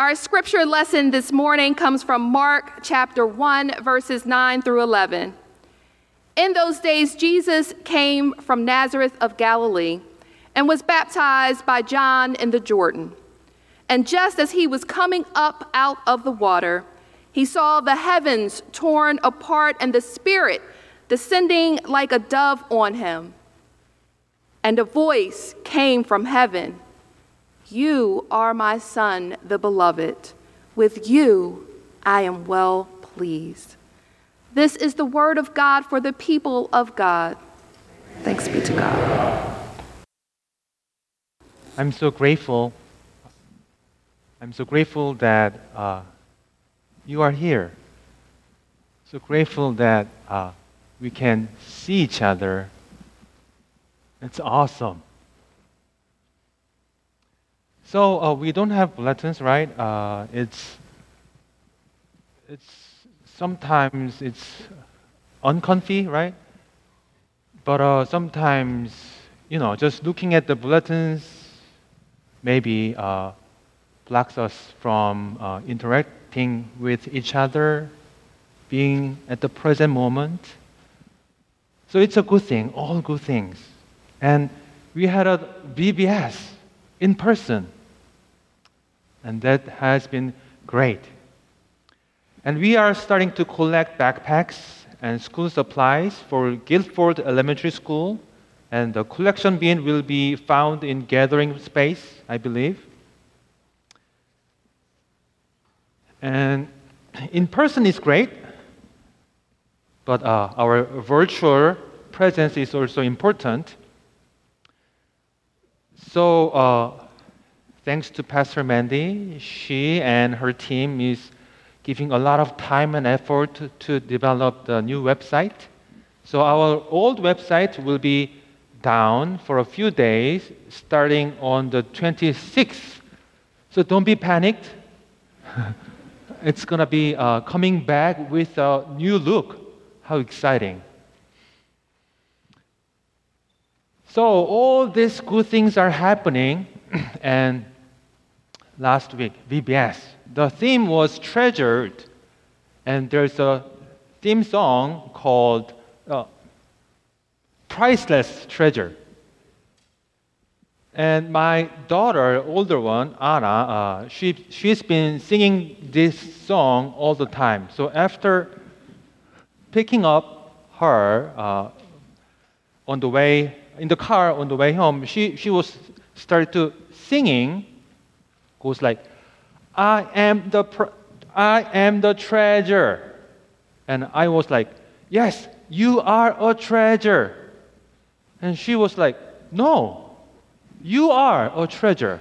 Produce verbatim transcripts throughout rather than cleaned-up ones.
Our scripture lesson this morning comes from Mark chapter one, verses nine through eleven. In those days, Jesus came from Nazareth of Galilee and was baptized by John in the Jordan. And just as he was coming up out of the water, he saw the heavens torn apart and the Spirit descending like a dove on him. And a voice came from heaven, "You are my Son, the beloved. With you I am well pleased." This is the word of God for the people of God. Thanks be to God. I'm so grateful. I'm so grateful that uh, you are here. So grateful that uh, we can see each other. It's awesome. So uh, we don't have bulletins, right? Uh, it's it's sometimes it's uncomfy, right? But uh, sometimes, you know, just looking at the bulletins maybe uh, blocks us from uh, interacting with each other, being at the present moment. So it's a good thing, all good things. And we had a V B S in person, and that has been great. And we are starting to collect backpacks and school supplies for Guilford Elementary School, and the collection bin will be found in gathering space, I believe. And in person is great, but uh, our virtual presence is also important. So, uh, thanks to Pastor Mandy, she and her team is giving a lot of time and effort to, to develop the new website. So our old website will be down for a few days, starting on the twenty-sixth. So don't be panicked. It's going to be uh, coming back with a new look. How exciting. So all these good things are happening, and last week, V B S, the theme was treasured, and there's a theme song called uh, Priceless Treasure. And my daughter, older one, Anna, uh, she, she's been singing this song all the time. So after picking up her uh, on the way, in the car on the way home, she, she was started to singing, goes like, I am the pr- I am the treasure. And I was like, yes, you are a treasure. And she was like, no, you are a treasure.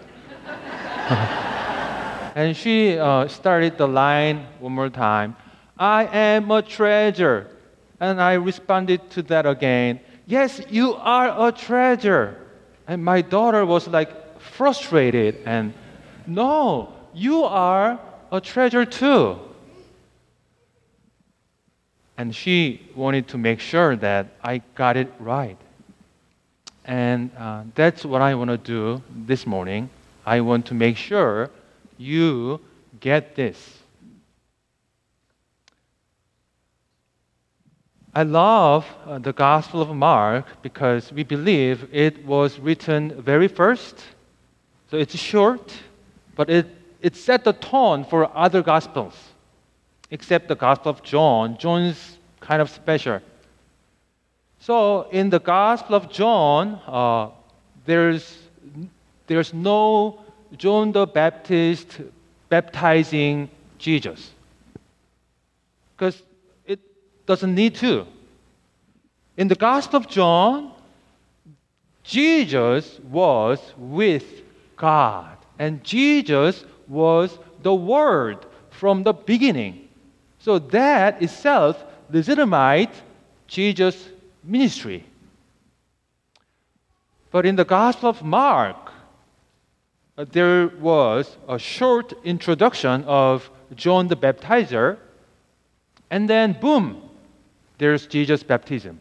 And she uh, started the line one more time. I am a treasure. And I responded to that again. Yes, you are a treasure. And my daughter was like frustrated and, no, you are a treasure too. And she wanted to make sure that I got it right. And uh, that's what I want to do this morning. I want to make sure you get this. I love uh, the Gospel of Mark because we believe it was written very first. So it's short, but it, it set the tone for other Gospels, except the Gospel of John. John's kind of special. So in the Gospel of John, uh, there's, there's no John the Baptist baptizing Jesus, because it doesn't need to. In the Gospel of John, Jesus was with God, and Jesus was the Word from the beginning. So that itself legitimized Jesus' ministry. But in the Gospel of Mark, uh, there was a short introduction of John the Baptizer, and then boom, there's Jesus' baptism.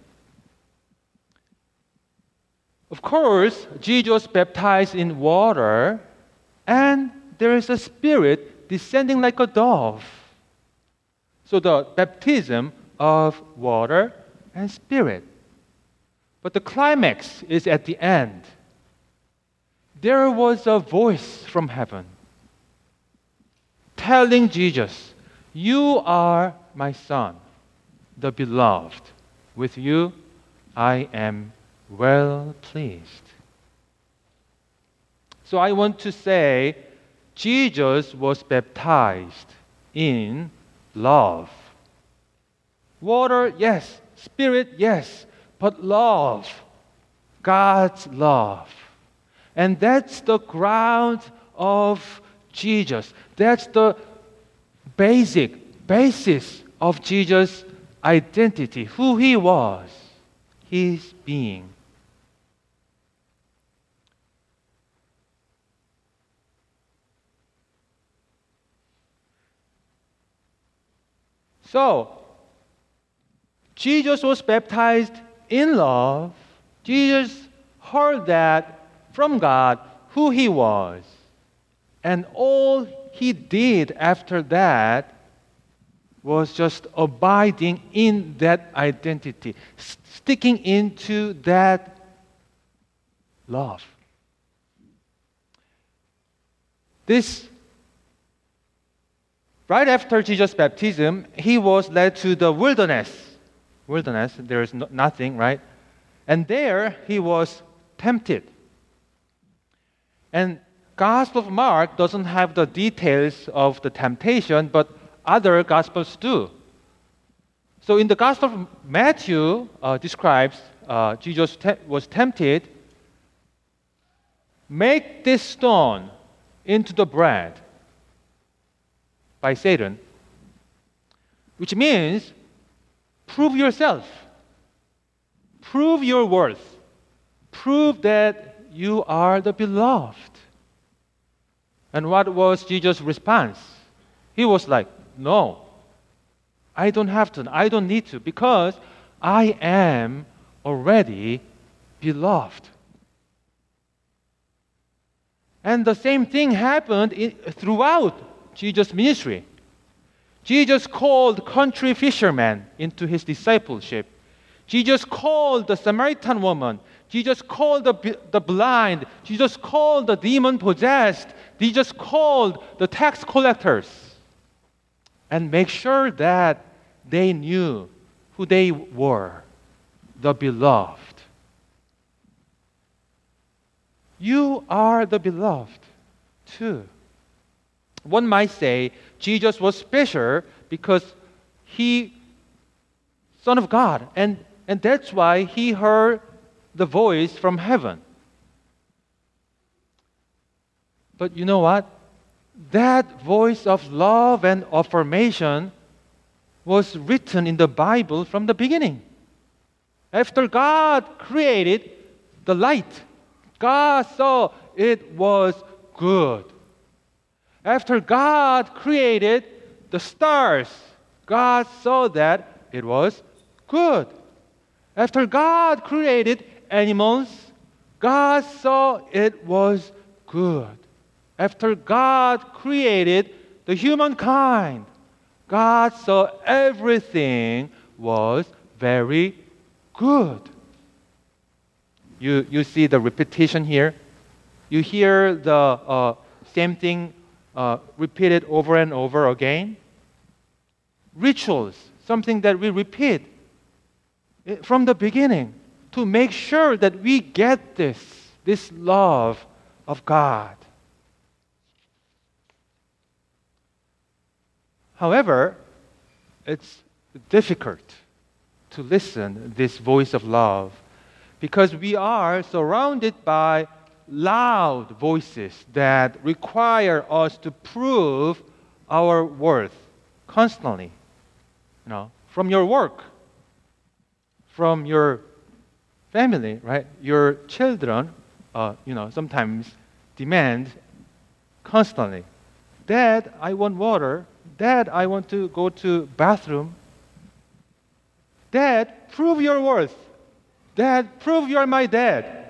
Of course, Jesus baptized in water, and there is a Spirit descending like a dove. So the baptism of water and Spirit. But the climax is at the end. There was a voice from heaven telling Jesus, "You are my Son, the beloved. With you I am well pleased." So I want to say, Jesus was baptized in love. Water, yes. Spirit, yes. But love, God's love. And that's the ground of Jesus. That's the basic basis of Jesus' identity, who he was, his being. So, Jesus was baptized in love. Jesus heard that from God, who he was. And all he did after that was just abiding in that identity, sticking into that love. This, right after Jesus' baptism, he was led to the wilderness. Wilderness, there is no, nothing, right? And there he was tempted. And Gospel of Mark doesn't have the details of the temptation, but other Gospels do. So in the Gospel of Matthew uh, describes uh, Jesus te- was tempted, make this stone into the bread by Satan, which means prove yourself, prove your worth, prove that you are the beloved. And what was Jesus' response? He was like, no, I don't have to, I don't need to, because I am already beloved. And the same thing happened in, throughout Jesus' ministry. Jesus called country fishermen into his discipleship. Jesus called the Samaritan woman. Jesus called the, the blind. Jesus called the demon-possessed. Jesus called the tax collectors. And make sure that they knew who they were, the beloved. You are the beloved too. One might say Jesus was special because he, Son of God, and, and that's why he heard the voice from heaven. But you know what? That voice of love and affirmation was written in the Bible from the beginning. After God created the light, God saw it was good. After God created the stars, God saw that it was good. After God created animals, God saw it was good. After God created the humankind, God saw everything was very good. You, you see the repetition here? You hear the uh, same thing uh, repeated over and over again? Rituals, something that we repeat from the beginning to make sure that we get this, this love of God. However, it's difficult to listen this voice of love because we are surrounded by loud voices that require us to prove our worth constantly. You know, from your work, from your family, right? Your children, uh, you know, sometimes demand constantly. Dad, I want water. Dad, I want to go to bathroom. Dad, prove your worth. Dad, prove you're my dad.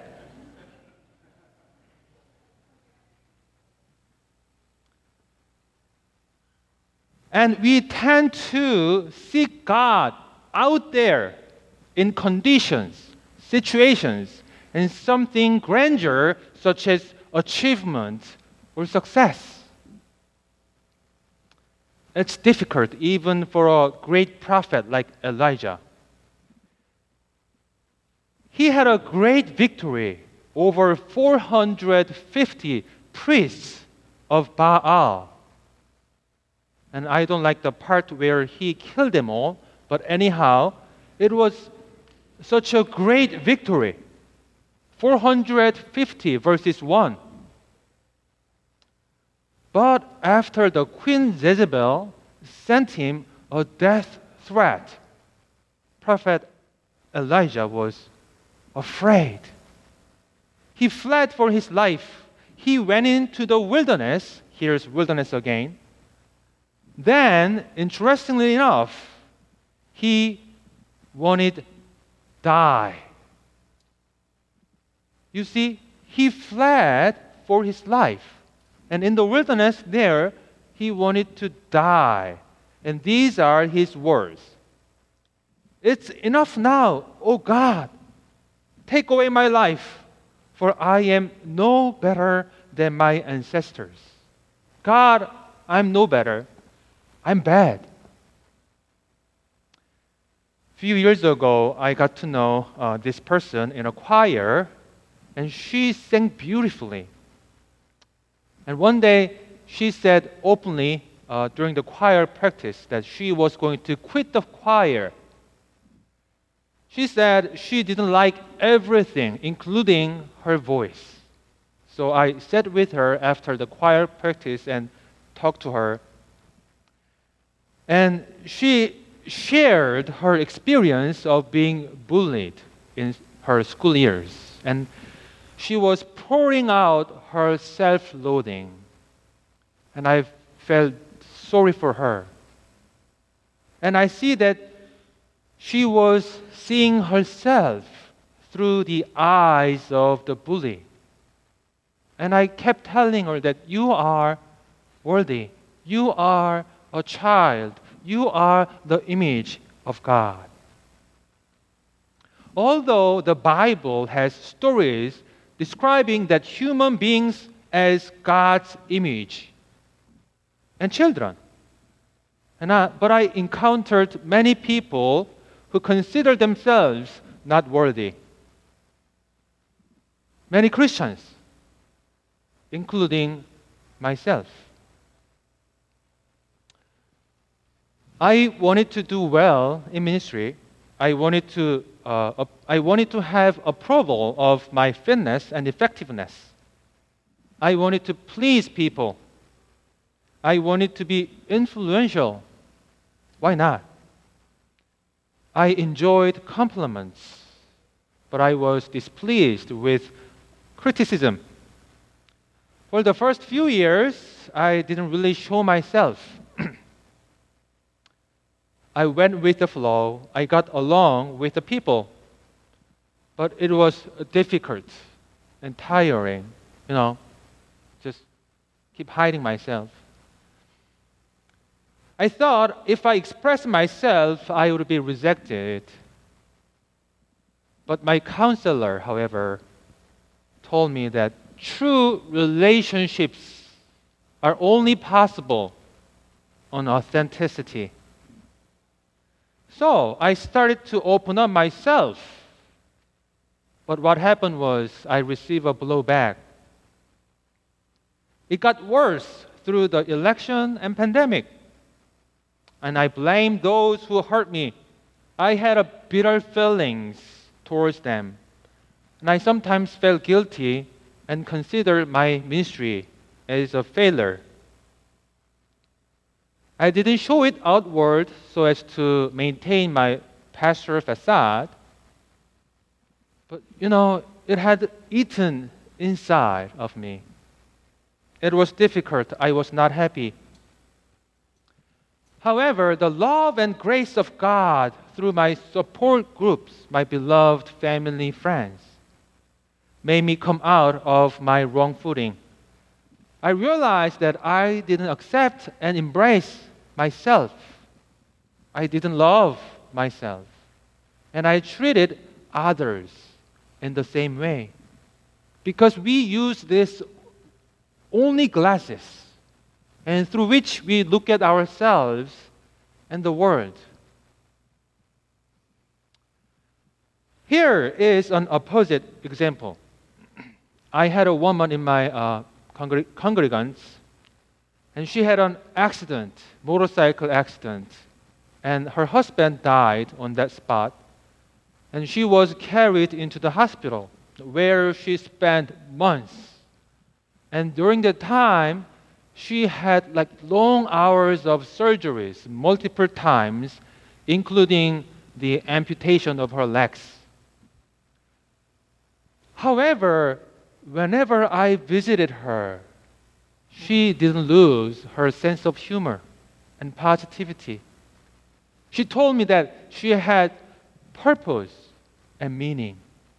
And we tend to seek God out there in conditions, situations, and something grandeur such as achievement or success. It's difficult even for a great prophet like Elijah. He had a great victory over four hundred fifty priests of Baal. And I don't like the part where he killed them all, but anyhow, it was such a great victory. four hundred fifty versus one. But after the Queen Jezebel sent him a death threat, Prophet Elijah was afraid. He fled for his life. He went into the wilderness. Here's wilderness again. Then, interestingly enough, he wanted die. You see, he fled for his life. And in the wilderness there, he wanted to die. And these are his words. It's enough now, O God. Take away my life, for I am no better than my ancestors. God, I'm no better. I'm bad. A few years ago, I got to know uh, this person in a choir, and she sang beautifully. And one day, she said openly uh, during the choir practice that she was going to quit the choir. She said she didn't like everything, including her voice. So I sat with her after the choir practice and talked to her. And she shared her experience of being bullied in her school years. And she was pouring out her self-loathing. And I felt sorry for her. And I see that she was seeing herself through the eyes of the bully. And I kept telling her that you are worthy. You are a child. You are the image of God. Although the Bible has stories describing that human beings as God's image and children, and I, but I encountered many people who consider themselves not worthy. Many Christians, including myself. I wanted to do well in ministry. I wanted to, uh, I wanted to have approval of my fitness and effectiveness. I wanted to please people. I wanted to be influential. Why not? I enjoyed compliments, but I was displeased with criticism. For the first few years, I didn't really show myself. I went with the flow. I got along with the people. But it was difficult and tiring, you know, just keep hiding myself. I thought if I expressed myself, I would be rejected. But my counselor, however, told me that true relationships are only possible on authenticity. So I started to open up myself. But what happened was I received a blowback. It got worse through the election and pandemic. And I blamed those who hurt me. I had a bitter feelings towards them. And I sometimes felt guilty and considered my ministry as a failure. I didn't show it outward so as to maintain my pastoral facade. But, you know, it had eaten inside of me. It was difficult. I was not happy. However, the love and grace of God through my support groups, my beloved family, friends, made me come out of my wrong footing. I realized that I didn't accept and embrace myself. I didn't love myself. And I treated others in the same way. Because we use this only glasses, and through which we look at ourselves and the world. Here is an opposite example. I had a woman in my uh, congreg- congregants, and she had an accident, motorcycle accident, and her husband died on that spot, and she was carried into the hospital, where she spent months. And during that time, she had like long hours of surgeries, multiple times, including the amputation of her legs. However, whenever I visited her, she didn't lose her sense of humor and positivity. She told me that she had purpose and meaning.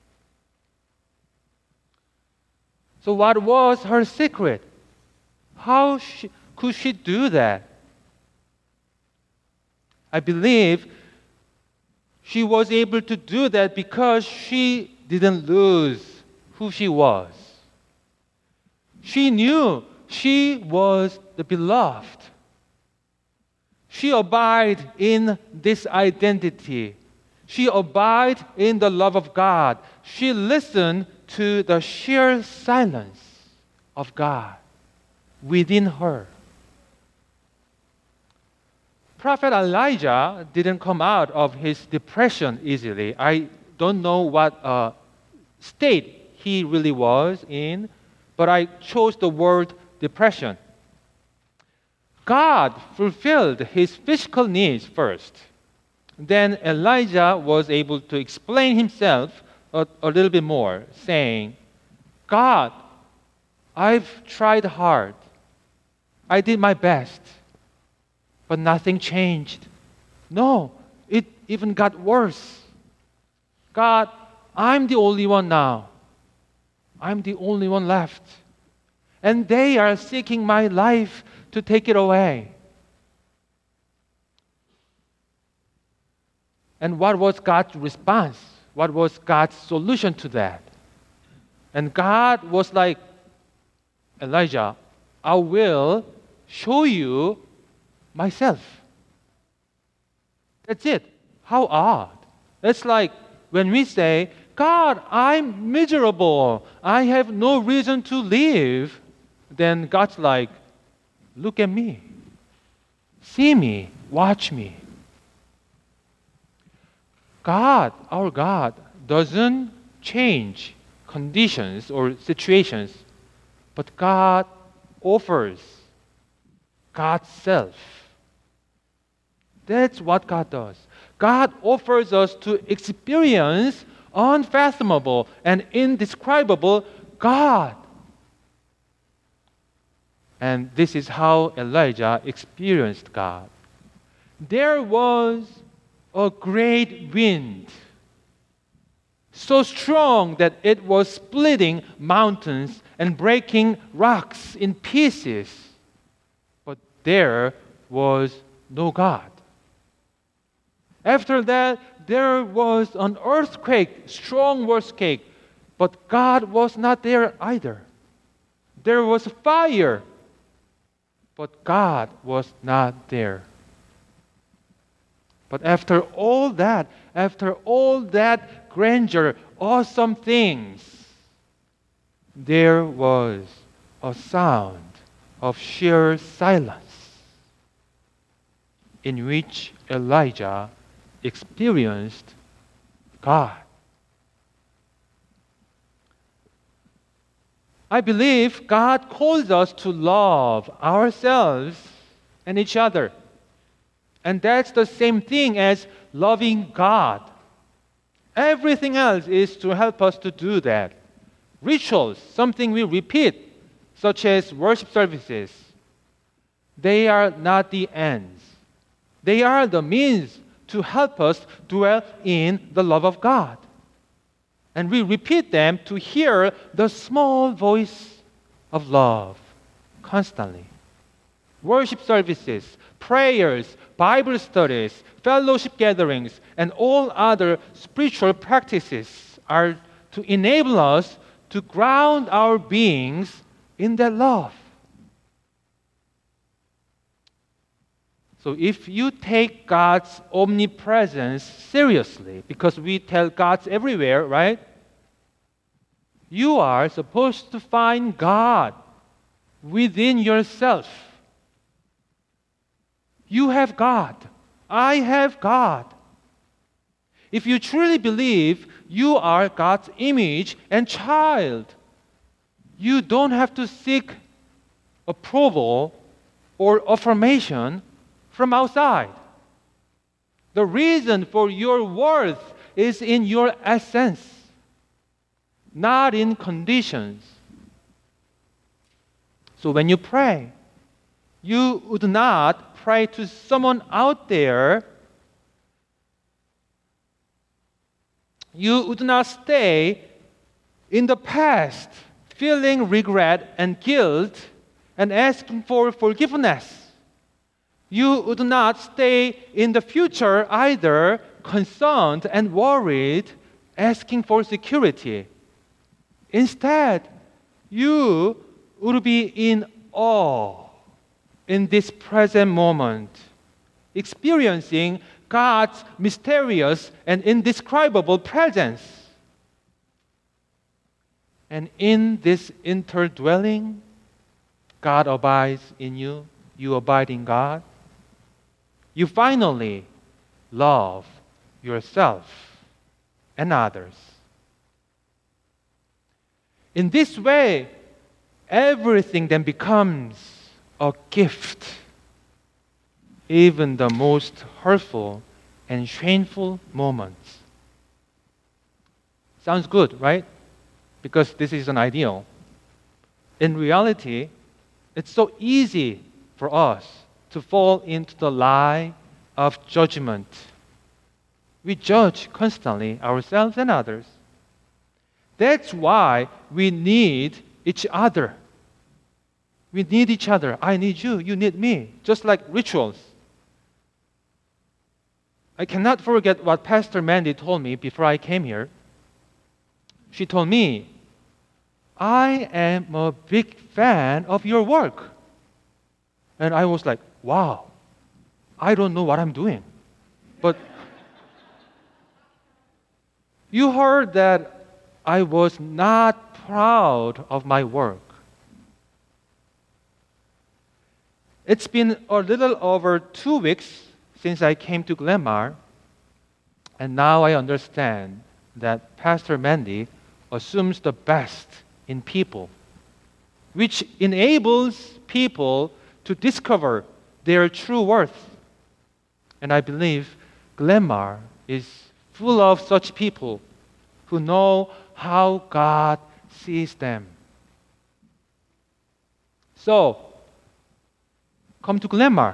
So what was her secret? How she, could she do that? I believe she was able to do that because she didn't lose who she was. She knew she was the beloved. She abided in this identity. She abided in the love of God. She listened to the sheer silence of God within her. Prophet Elijah didn't come out of his depression easily. I don't know what uh, state he really was in, but I chose the word depression. God fulfilled his physical needs first. Then Elijah was able to explain himself a, a little bit more, saying, God, I've tried hard. I did my best, but nothing changed. No, it even got worse. God, I'm the only one now. I'm the only one left. And they are seeking my life to take it away. And what was God's response? What was God's solution to that? And God was like, Elijah, I will show you myself. That's it. How odd. It's like when we say, God, I'm miserable. I have no reason to live. Then God's like, look at me. See me. Watch me. God, our God, doesn't change conditions or situations, but God offers God's self. That's what God does. God offers us to experience unfathomable and indescribable God. And this is how Elijah experienced God. There was a great wind, so strong that it was splitting mountains and breaking rocks in pieces. But there was no God. After that, there was an earthquake, strong earthquake, but God was not there either. There was fire, but God was not there. But after all that, after all that grandeur, awesome things, there was a sound of sheer silence in which Elijah experienced God. I believe God calls us to love ourselves and each other. And that's the same thing as loving God. Everything else is to help us to do that. Rituals, something we repeat, such as worship services, they are not the ends. They are the means to help us dwell in the love of God. And we repeat them to hear the small voice of love constantly. worship services, prayers, Bible studies, fellowship gatherings, and all other spiritual practices are to enable us to ground our beings in that love. So if you take God's omnipresence seriously, because we tell God's everywhere, right? You are supposed to find God within yourself. You have God. I have God. If you truly believe you are God's image and child, you don't have to seek approval or affirmation from outside. The reason for your worth is in your essence, not in conditions. So when you pray, you would not pray to someone out there. You would not stay in the past feeling regret and guilt and asking for forgiveness. You would not stay in the future either, concerned and worried, asking for security. Instead, you would be in awe in this present moment, experiencing God's mysterious and indescribable presence. And in this interdwelling, God abides in you, you abide in God. You finally love yourself and others. In this way, everything then becomes a gift, even the most hurtful and shameful moments. Sounds good, right? Because this is an ideal. In reality, it's so easy for us to fall into the lie of judgment. We judge constantly ourselves and others. That's why we need each other. We need each other. I need you, you need me, just like rituals. I cannot forget what Pastor Mandy told me before I came here. She told me, I am a big fan of your work. And I was like, wow, I don't know what I'm doing. But you heard that I was not proud of my work. It's been a little over two weeks since I came to Glenmar, and now I understand that Pastor Mandy assumes the best in people, which enables people to discover their true worth. And I believe Glenmar is full of such people who know how God sees them. So, come to Glenmar.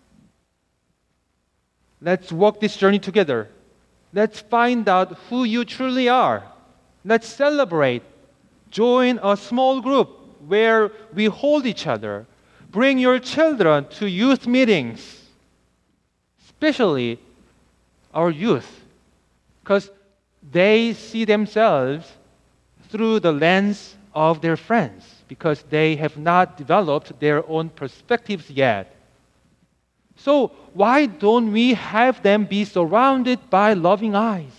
Let's walk this journey together. Let's find out who you truly are. Let's celebrate. Join a small group where we hold each other. Bring your children to youth meetings, especially our youth, because they see themselves through the lens of their friends, because they have not developed their own perspectives yet. So why don't we have them be surrounded by loving eyes?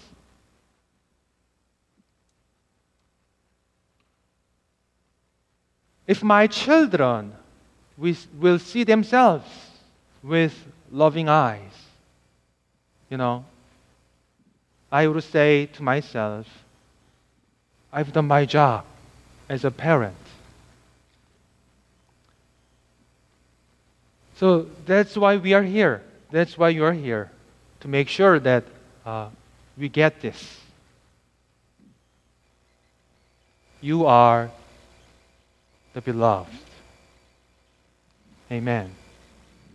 If my children will see themselves with loving eyes, you know, I would say to myself, I've done my job as a parent. So that's why we are here. That's why you are here, to make sure that uh, we get this. You are the beloved. Amen.